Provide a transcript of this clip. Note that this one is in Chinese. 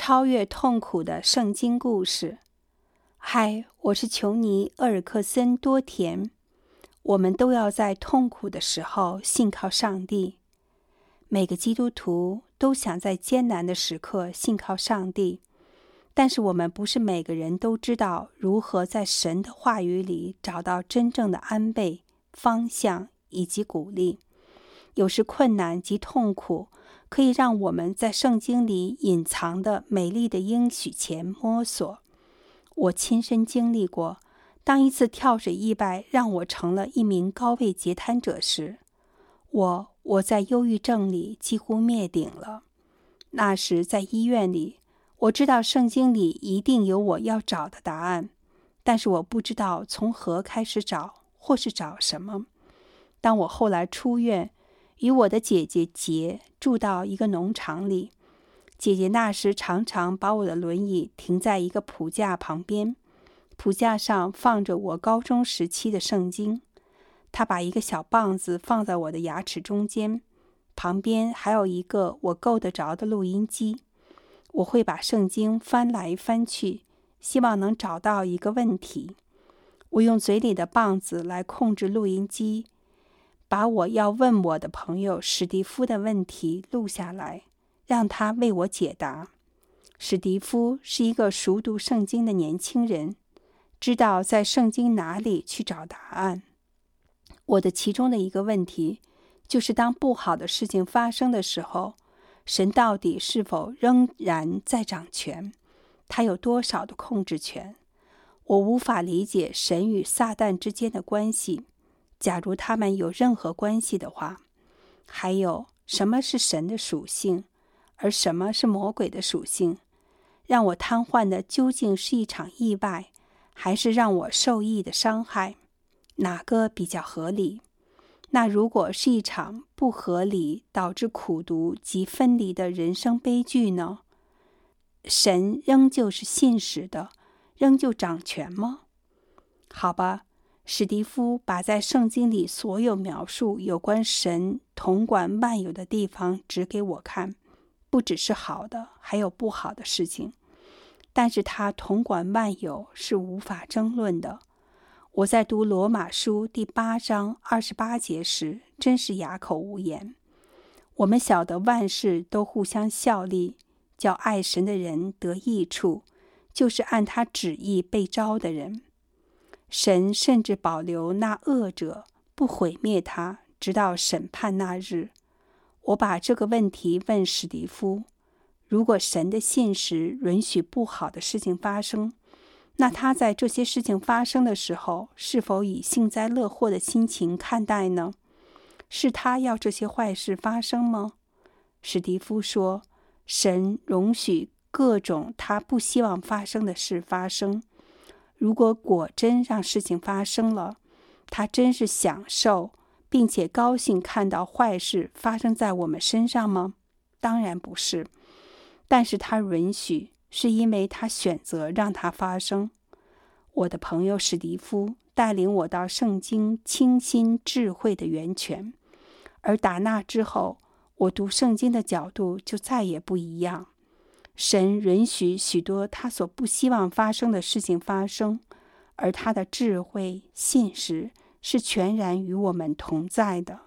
超越痛苦的圣经故事。嗨，我是琼尼·厄尔克森·多田。我们都要在痛苦的时候信靠上帝。每个基督徒都想在艰难的时刻信靠上帝，但是我们不是每个人都知道如何在神的话语里找到真正的安慰、方向以及鼓励。有时困难及痛苦可以让我们在圣经里隐藏的美丽的应许前摸索。我亲身经历过，当一次跳水意外让我成了一名高位截瘫者时，我在忧郁症里几乎灭顶了。那时在医院里，我知道圣经里一定有我要找的答案，但是我不知道从何开始找，或是找什么。当我后来出院，与我的姐姐杰住到一个农场里，姐姐那时常常把我的轮椅停在一个谱架旁边，谱架上放着我高中时期的圣经。她把一个小棒子放在我的牙齿中间，旁边还有一个我够得着的录音机。我会把圣经翻来翻去，希望能找到一个问题。我用嘴里的棒子来控制录音机，把我要问我的朋友史蒂夫的问题录下来，让他为我解答。史蒂夫是一个熟读圣经的年轻人，知道在圣经哪里去找答案。我的其中的一个问题就是当不好的事情发生的时候，神到底是否仍然在掌权？他有多少的控制权？我无法理解神与撒旦之间的关系，假如他们有任何关系的话。还有，什么是神的属性，而什么是魔鬼的属性？让我瘫痪的究竟是一场意外，还是让我受益的伤害？哪个比较合理？那如果是一场不合理导致苦毒及分离的人生悲剧呢？神仍旧是信实的，仍旧掌权吗？好吧，史蒂夫把在圣经里所有描述有关神统管万有的地方指给我看，不只是好的，还有不好的事情。但是他统管万有是无法争论的。我在读罗马书第8章28节时，真是哑口无言。我们晓得万事都互相效力，叫爱神的人得益处，就是按他旨意被召的人。神甚至保留那恶者，不毁灭他，直到审判那日。我把这个问题问史蒂夫：如果神的信实允许不好的事情发生，那他在这些事情发生的时候，是否以幸灾乐祸的心情看待呢？是他要这些坏事发生吗？史蒂夫说，神容许各种他不希望发生的事发生。如果果真让事情发生了，他真是享受并且高兴看到坏事发生在我们身上吗？当然不是。但是他允许，是因为他选择让它发生。我的朋友史蒂夫带领我到圣经清新智慧的源泉，而打那之后，我读圣经的角度就再也不一样。神允许许多他所不希望发生的事情发生，而他的智慧信实是全然与我们同在的。